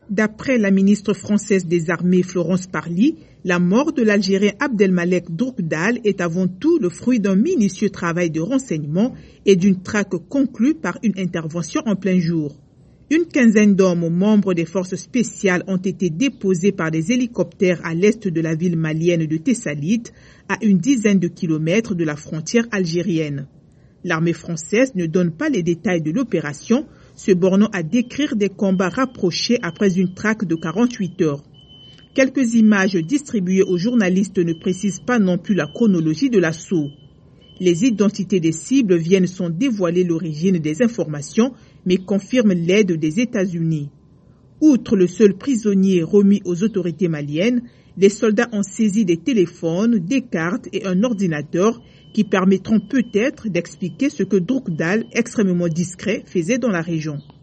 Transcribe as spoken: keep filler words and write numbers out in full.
D'après la ministre française des Armées Florence Parly, la mort de l'Algérien Abdelmalek Droukdal est avant tout le fruit d'un minutieux travail de renseignement et d'une traque conclue par une intervention en plein jour. Une quinzaine d'hommes membres des forces spéciales ont été déposés par des hélicoptères à l'est de la ville malienne de Tessalit, à une dizaine de kilomètres de la frontière algérienne. L'armée française ne donne pas les détails de l'opération, se bornant à décrire des combats rapprochés après une traque de quarante-huit heures. Quelques images distribuées aux journalistes ne précisent pas non plus la chronologie de l'assaut. Les identités des cibles viennent sans dévoiler l'origine des informations, mais confirment l'aide des États-Unis. Outre le seul prisonnier remis aux autorités maliennes, les soldats ont saisi des téléphones, des cartes et un ordinateur qui permettront peut-être d'expliquer ce que Droukdal, extrêmement discret, faisait dans la région.